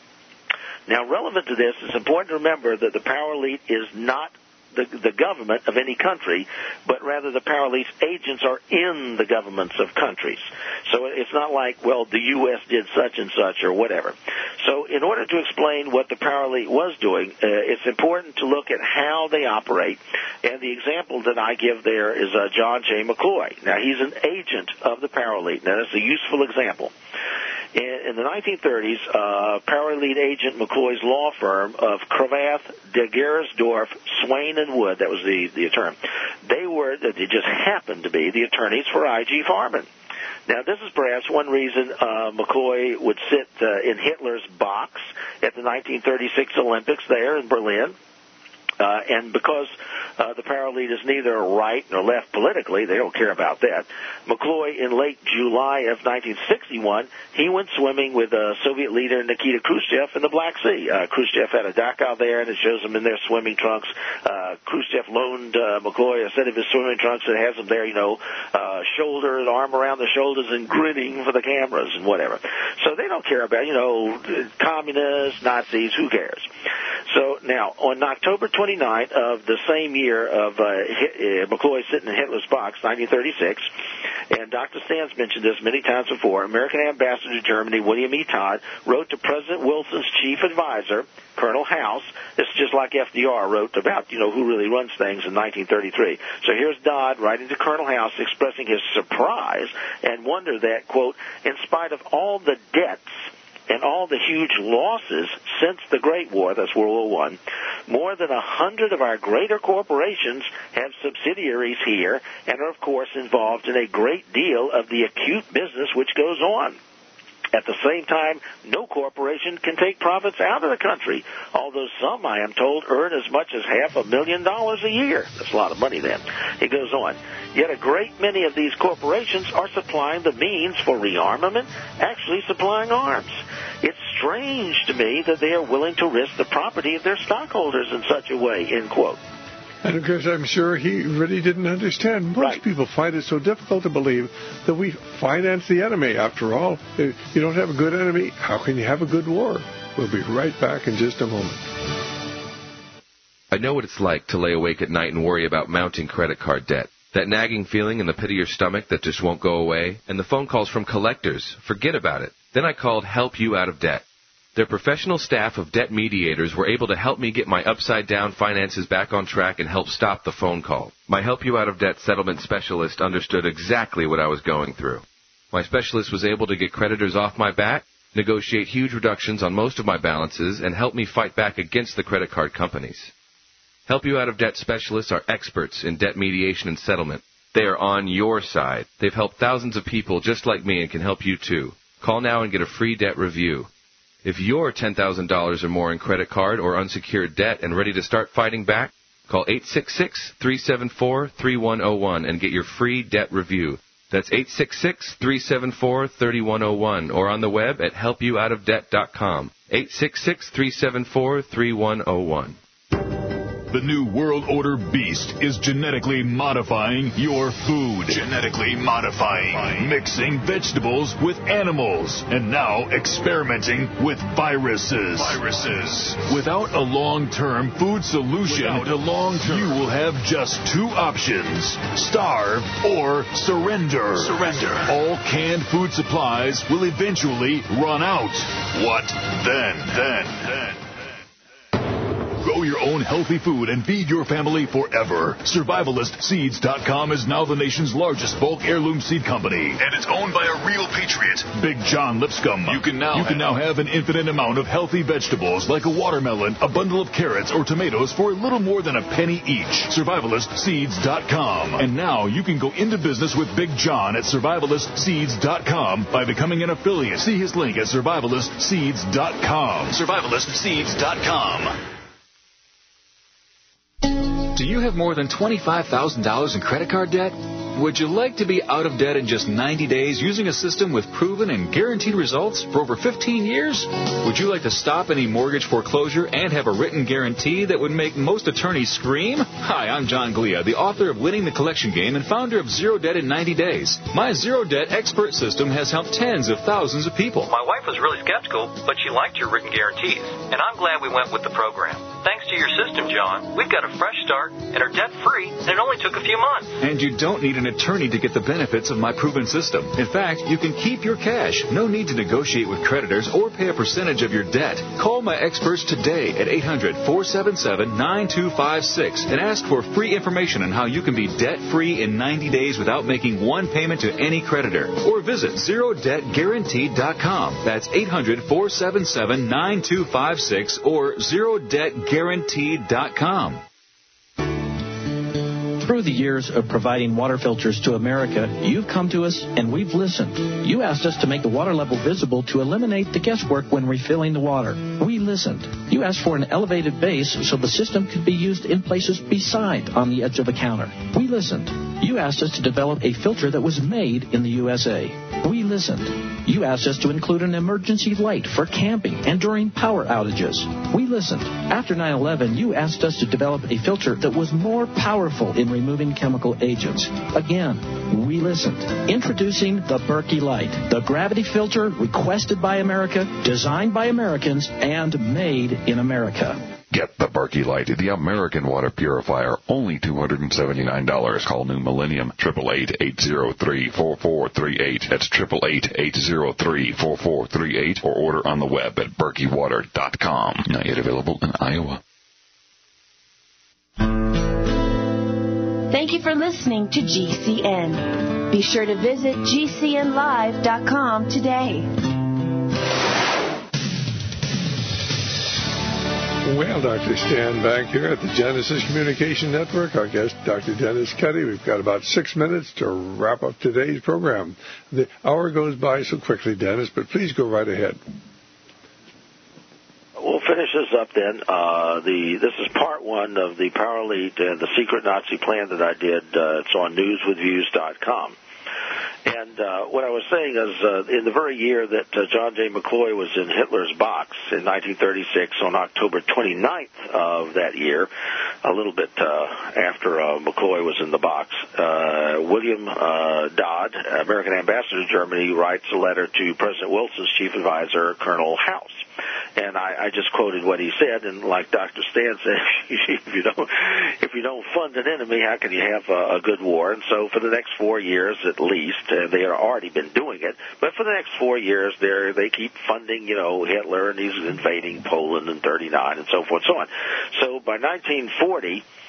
Now, relevant to this, it's important to remember that the power elite is not the, the government of any country, but rather the power elite's agents are in the governments of countries. So it's not like, well, the U S did such and such or whatever. So in order to explain what the power elite was doing, uh, it's important to look at how they operate. And the example that I give there is uh, John J. McCloy. Now, he's an agent of the power elite. Now, that's a useful example. In the nineteen thirties, uh, power elite agent McCloy's law firm of Cravath, DeGersdorf, Swain and Wood, that was the, the term, they were, they just happened to be the attorneys for I G Farben. Now, this is perhaps one reason uh, McCloy would sit uh, in Hitler's box at the nineteen thirty-six Olympics there in Berlin. Uh, and because uh, the power elite is neither right nor left politically, they don't care about that. McCloy, in late July of nineteen sixty-one, he went swimming with uh, Soviet leader Nikita Khrushchev in the Black Sea. Uh, Khrushchev had a Dachau there, and it shows them in their swimming trunks. Uh, Khrushchev loaned uh, McCloy a set of his swimming trunks that has them there, you know, uh, shoulder, arm around the shoulders, and grinning for the cameras and whatever. So they don't care about, you know, communists, Nazis, who cares? So now, on October twenty-ninth of the same year of uh, uh, McCloy sitting in Hitler's box, nineteen thirty-six, and Doctor Stans mentioned this many times before, American ambassador to Germany, William E. Todd, wrote to President Wilson's chief advisor, Colonel House. This is just like F D R wrote about, you know, who really runs things in nineteen thirty-three. So here's Dodd writing to Colonel House expressing his surprise and wonder that, quote, in spite of all the debts and all the huge losses since the Great War, that's World War One, more than a hundred of our greater corporations have subsidiaries here and are, of course, involved in a great deal of the acute business which goes on. At the same time, no corporation can take profits out of the country, although some, I am told, earn as much as half a million dollars a year. That's a lot of money then. It goes on. Yet a great many of these corporations are supplying the means for rearmament, actually supplying arms. It's strange to me that they are willing to risk the property of their stockholders in such a way, end quote. And of course, I'm sure he really didn't understand. Most right. people find it so difficult to believe that we finance the enemy. After all, if you don't have a good enemy, how can you have a good war? We'll be right back in just a moment. I know what it's like to lay awake at night and worry about mounting credit card debt. That nagging feeling in the pit of your stomach that just won't go away, and the phone calls from collectors. Forget about it. Then I called Help You Out of Debt. Their professional staff of debt mediators were able to help me get my upside-down finances back on track and help stop the phone call. My Help You Out of Debt settlement specialist understood exactly what I was going through. My specialist was able to get creditors off my back, negotiate huge reductions on most of my balances, and help me fight back against the credit card companies. Help You Out of Debt specialists are experts in debt mediation and settlement. They are on your side. They've helped thousands of people just like me and can help you too. Call now and get a free debt review. If you're ten thousand dollars or more in credit card or unsecured debt and ready to start fighting back, call eight six six, three seven four, three one zero one and get your free debt review. That's eight six six, three seven four, three one zero one or on the web at help you out of debt dot com. eight six six, three seven four, three one zero one. The new World Order beast is genetically modifying your food. Genetically modifying. Mixing vegetables with animals. And now experimenting with viruses. Viruses. Without a long-term food solution, Without a long-term, you will have just two options. Starve or surrender. Surrender. All canned food supplies will eventually run out. What then? Then. Then. Grow your own healthy food and feed your family forever. Survivalist Seeds dot com is now the nation's largest bulk heirloom seed company. And it's owned by a real patriot, Big John Lipscomb. You can now, you can now have an infinite amount of healthy vegetables like a watermelon, a bundle of carrots, or tomatoes for a little more than a penny each. Survivalist Seeds dot com. And now you can go into business with Big John at Survivalist Seeds dot com by becoming an affiliate. See his link at Survivalist Seeds dot com. Survivalist Seeds dot com. Do you have more than twenty-five thousand dollars in credit card debt? Would you like to be out of debt in just ninety days using a system with proven and guaranteed results for over fifteen years? Would you like to stop any mortgage foreclosure and have a written guarantee that would make most attorneys scream? Hi, I'm John Glia, the author of Winning the Collection Game and founder of Zero Debt in ninety days. My Zero Debt expert system has helped tens of thousands of people. My wife was really skeptical, but she liked your written guarantees, and I'm glad we went with the program. Thanks to your system, John, we've got a fresh start and are debt-free, and it only took a few months. And you don't need an attorney to get the benefits of my proven system. In fact, you can keep your cash. No need to negotiate with creditors or pay a percentage of your debt. Call my experts today at eight hundred, four seven seven, nine two five six and ask for free information on how you can be debt-free in ninety days without making one payment to any creditor. Or visit zero debt guaranteed dot com. That's eight hundred, four seven seven, nine two five six or zero debt guaranteed dot com. Through the years of providing water filters to America, you've come to us and we've listened. You asked us to make the water level visible to eliminate the guesswork when refilling the water. We listened. You asked for an elevated base so the system could be used in places beside on the edge of a counter. We listened. You asked us to develop a filter that was made in the U S A. We listened. You asked us to include an emergency light for camping and during power outages. We listened. After nine eleven, you asked us to develop a filter that was more powerful in removing chemical agents. Again, we listened. Introducing the Berkey Light, the gravity filter requested by America, designed by Americans, and made in America. Get the Berkey Light, the American water purifier, only two hundred seventy-nine dollars. Call New Millennium, eight eight eight, eight zero three, four four three eight. That's eight eight eight, eight zero three, four four three eight, or order on the web at berkey water dot com. Not yet available in Iowa. Thank you for listening to G C N. Be sure to visit G C N live dot com today. Well, Doctor Stan back here at the Genesis Communication Network. Our guest, Doctor Dennis Cuddy. We've got about six minutes to wrap up today's program. The hour goes by so quickly, Dennis, but please go right ahead. We'll finish this up then. Uh, the this is part one of the Power Elite and the Secret Nazi Plan that I did. Uh, it's on news with views dot com. And uh, what I was saying is, uh, in the very year that uh, John J. McCloy was in Hitler's box in nineteen thirty-six, on October twenty-ninth of that year, a little bit uh, after uh, McCloy was in the box, uh, William uh, Dodd, American ambassador to Germany, writes a letter to President Wilson's chief advisor, Colonel House. And I, I just quoted what he said, and like Doctor Stan said, if you don't if you don't fund an enemy, how can you have a, a good war? And so for the next four years at least, uh, they have already been doing it, but for the next four years, they they keep funding, you know, Hitler, and he's invading Poland in thirty-nine and so forth and so on. So by nineteen forty,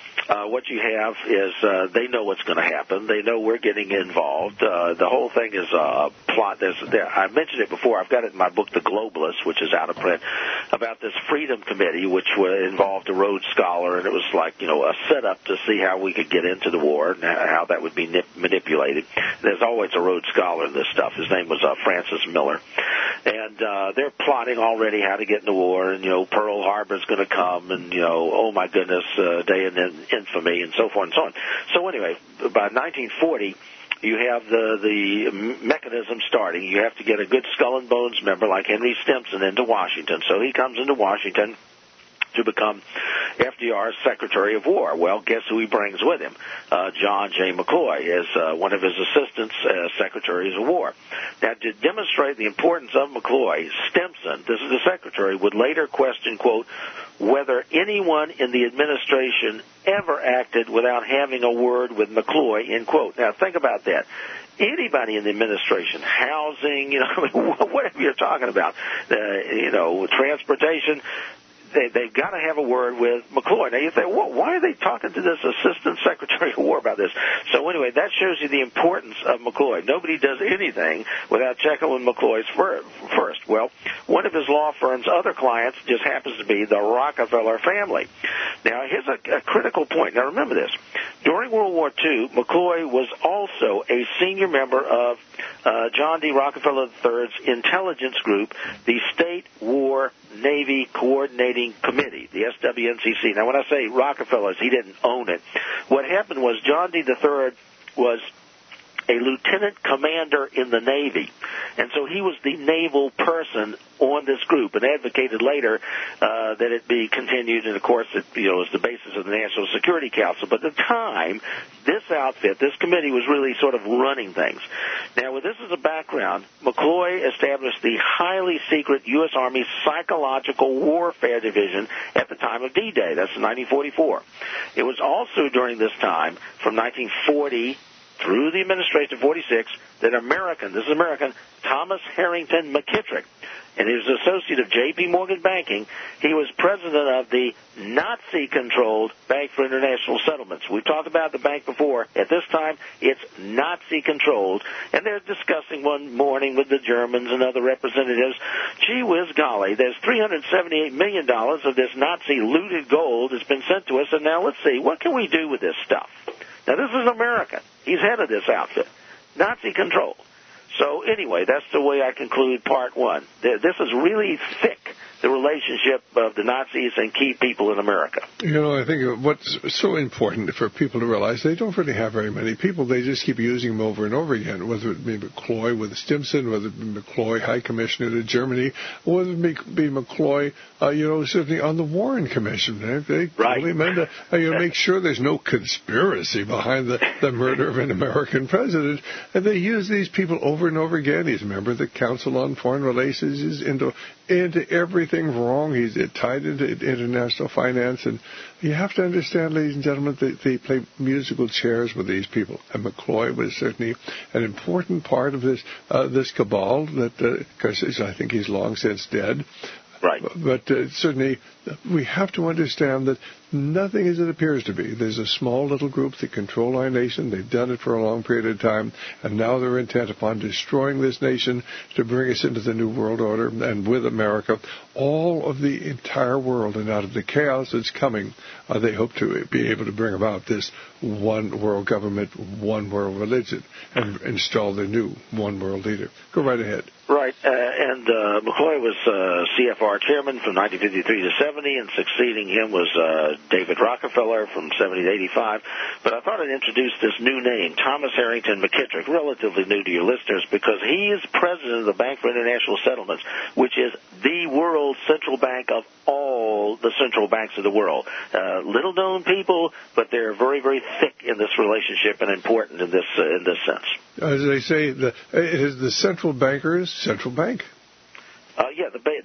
uh, what you have is uh, they know what's going to happen. They know we're getting involved. Uh, the whole thing is a plot. There's, there, I mentioned it before. I've got it in my book, The Globalists, which is out of print, about this Freedom Committee, which involved a Rhodes Scholar, and it was like, you know, a setup to see how we could get into the war and how that would be nip- manipulated. There's always a Rhodes Scholar in this stuff. His name was uh, Francis Miller. And uh, they're plotting already how to get in the war, and, you know, Pearl Harbor's going to come, and, you know, oh, my goodness, uh, day in infamy, and so forth and so on. So anyway, by nineteen forty, you have the the mechanism starting. You have to get a good skull and bones member like Henry Stimson into Washington. So he comes into Washington to become F D R's Secretary of War. Well, guess who he brings with him? Uh, John J. McCloy as uh, one of his assistants as Secretaries of War. Now, to demonstrate the importance of McCloy, Stimson, this is the Secretary, would later question, quote, whether anyone in the administration ever acted without having a word with McCloy, end quote. Now, think about that. Anybody in the administration, housing, you know, whatever you're talking about, uh, you know, transportation, They, they've got to have a word with McCloy. Now, you say, well, why are they talking to this Assistant Secretary of War about this? So, anyway, that shows you the importance of McCloy. Nobody does anything without checking with McCloy's first. Well, one of his law firm's other clients just happens to be the Rockefeller family. Now, here's a, a critical point. Now, remember this. During World War Two, McCloy was also a senior member of uh, John D. Rockefeller the third's intelligence group, the State War Navy Coordinating Committee, the S W N C C. Now, when I say Rockefellers, he didn't own it. What happened was John D. the third was a lieutenant commander in the Navy, and so he was the naval person on this group and advocated later uh, that it be continued, and of course it, you know, was the basis of the National Security Council. But at the time, this outfit, this committee was really sort of running things. Now, with this as a background, McCloy established the highly secret U S Army Psychological Warfare Division at the time of D-Day. That's in nineteen forty-four. It was also during this time, from nineteen forty through the administration of forty-six, that American, this is American, Thomas Harrington McKittrick, and he was an associate of J P. Morgan Banking. He was president of the Nazi-controlled Bank for International Settlements. We've talked about the bank before. At this time, it's Nazi-controlled, and they're discussing one morning with the Germans and other representatives, gee whiz golly, there's three hundred seventy-eight million dollars of this Nazi-looted gold that's been sent to us, and now let's see, what can we do with this stuff? Now, this is American. He's head of this outfit. Nazi control. So, anyway, that's the way I conclude part one. This is really thick, the relationship of the Nazis and key people in America. You know, I think what's so important for people to realize, they don't really have very many people. They just keep using them over and over again, whether it be McCloy with Stimson, whether it be McCloy, High Commissioner to Germany, or whether it be McCloy, uh, you know, certainly on the Warren Commission. They, they right. really meant to uh, you know, make sure there's no conspiracy behind the, the murder of an American president. And they use these people over and over again. He's a member of the Council on Foreign Relations. He's into, into everything wrong. He's tied into international finance, and you have to understand, ladies and gentlemen, that they play musical chairs with these people. And McCloy was certainly an important part of this uh, this cabal. That because uh, I think he's long since dead. Right. But uh, certainly, we have to understand that nothing as it appears to be. There's a small little group that control our nation. They've done it for a long period of time, and now they're intent upon destroying this nation to bring us into the New World Order, and with America, all of the entire world. And out of the chaos that's coming, uh, they hope to be able to bring about this one world government, one world religion, and install the new one world leader. Go right ahead. Right, uh, and uh, McCloy was uh, C F R chairman from nineteen fifty-three to seventy, and succeeding him was uh, David Rockefeller from seventy to eighty-five. But I thought I'd introduce this new name, Thomas Harrington McKittrick, relatively new to your listeners, because he is president of the Bank for International Settlements, which is the world central bank of all the central banks of the world. Uh, little-known people, but they're very, very thick in this relationship and important in this uh, in this sense. As they say, the, it is the central banker's central bank. Uh, yeah, the the B I S,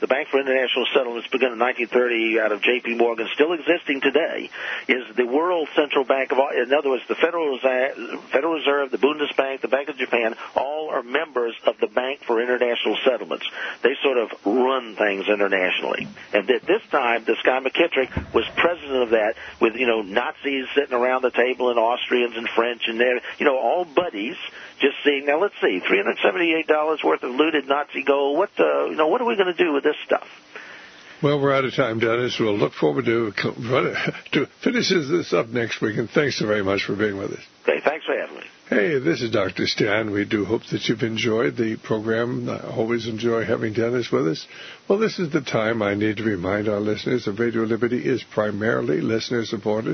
the Bank for International Settlements, begun in nineteen thirty out of J P. Morgan, still existing today, is the world central bank of all. In other words, the Federal Reserve, Federal Reserve, the Bundesbank, the Bank of Japan, all are members of the Bank for International Settlements. They sort of run things internationally. And at this time, this guy McKittrick was president of that, with, you know, Nazis sitting around the table and Austrians and French and they're, you know, all buddies, just seeing, now let's see, three hundred seventy-eight dollars worth of looted Nazi gold. What, uh, you know, what are we going to do with this stuff? Well, we're out of time, Dennis. We'll look forward to to finishing this up next week, and thanks so very much for being with us. Okay, thanks for having me. Hey, this is Doctor Stan. We do hope that you've enjoyed the program. I always enjoy having Dennis with us. Well, this is the time I need to remind our listeners that Radio Liberty is primarily listener-supported.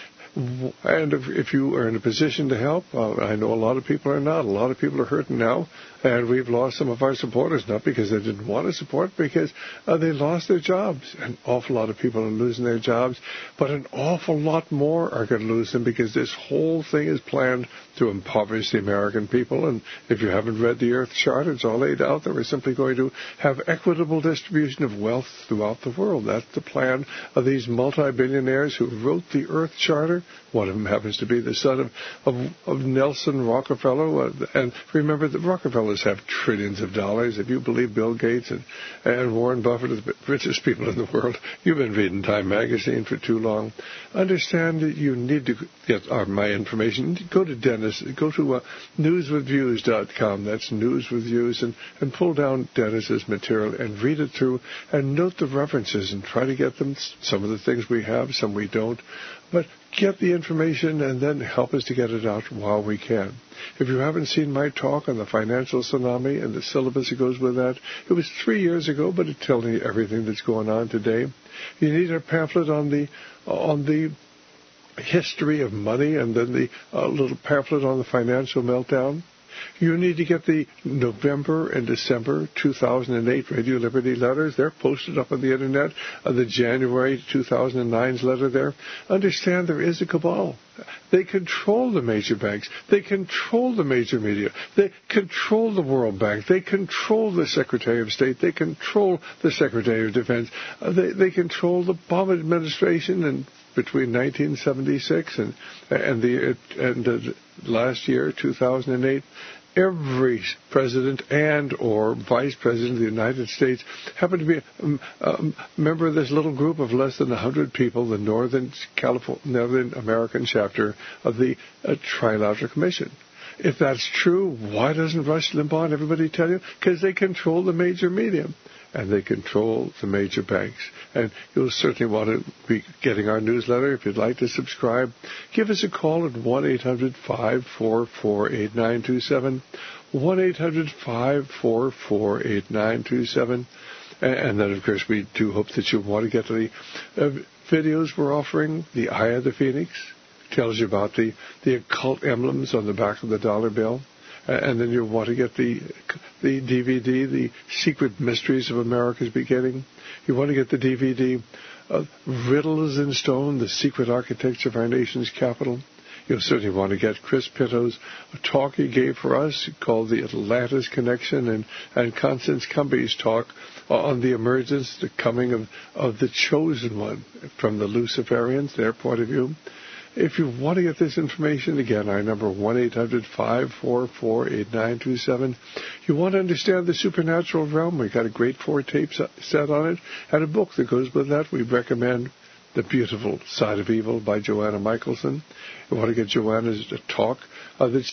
And if, if you are in a position to help, uh, I know a lot of people are not. A lot of people are hurting now, and we've lost some of our supporters, not because they didn't want to support, because uh, they lost their jobs. An awful lot of people are losing their jobs, but an awful lot more are going to lose them because this whole thing is planned to impoverish the American people. And if you haven't read the Earth Charter, it's all laid out that we're simply going to have equitable distribution of wealth throughout the world. That's the plan of these multi-billionaires who wrote the Earth Charter. One of them happens to be the son of, of, of Nelson Rockefeller. Uh, and remember, the Rockefellers have trillions of dollars. If you believe Bill Gates and, and Warren Buffett are the richest people in the world, you've been reading Time Magazine for too long. Understand that you need to get uh, my information. Go to Dennis. Go to uh, news with views dot com. That's News with Views. And, and pull down Dennis's material and read it through and note the references and try to get them. Some of the things we have, some we don't. But get the information and then help us to get it out while we can. If you haven't seen my talk on the financial tsunami and the syllabus that goes with that, it was three years ago, but it tells you everything that's going on today. You need a pamphlet on the on the history of money and then the uh, little pamphlet on the financial meltdown. You need to get the November and December two thousand eight Radio Liberty letters. They're posted up on the Internet. Uh, the January two thousand nine's letter there. Understand there is a cabal. They control the major banks. They control the major media. They control the World Bank. They control the Secretary of State. They control the Secretary of Defense. Uh, they, they control the Obama administration and between nineteen seventy-six and and the and uh, last year, two thousand eight, every president and or vice president of the United States happened to be a, a member of this little group of less than one hundred people, the Northern California, Northern American chapter of the uh, Trilateral Commission. If that's true, why doesn't Rush Limbaugh and everybody tell you? Because they control the major media. And they control the major banks. And you'll certainly want to be getting our newsletter. If you'd like to subscribe, give us a call at one eight hundred five four four eight nine two seven, one eight hundred five four four eight nine two seven. And then, of course, we do hope that you'll want to get to the uh, videos we're offering. The Eye of the Phoenix tells you about the, the occult emblems on the back of the dollar bill. And then you'll want to get the the D V D, The Secret Mysteries of America's Beginning. You want to get the D V D, uh, Riddles in Stone, The Secret Architecture of Our Nation's Capital. You'll certainly want to get Chris Pinto's talk he gave for us called The Atlantis Connection, and, and Constance Cumby's talk on the emergence, the coming of, of the Chosen One from the Luciferians, their point of view. If you want to get this information, again, our number one eight hundred five four four eight nine two seven. You want to understand the supernatural realm, we've got a great four-tape set on it, and a book that goes with that. We recommend The Beautiful Side of Evil by Joanna Michelson. You want to get Joanna's talk uh, that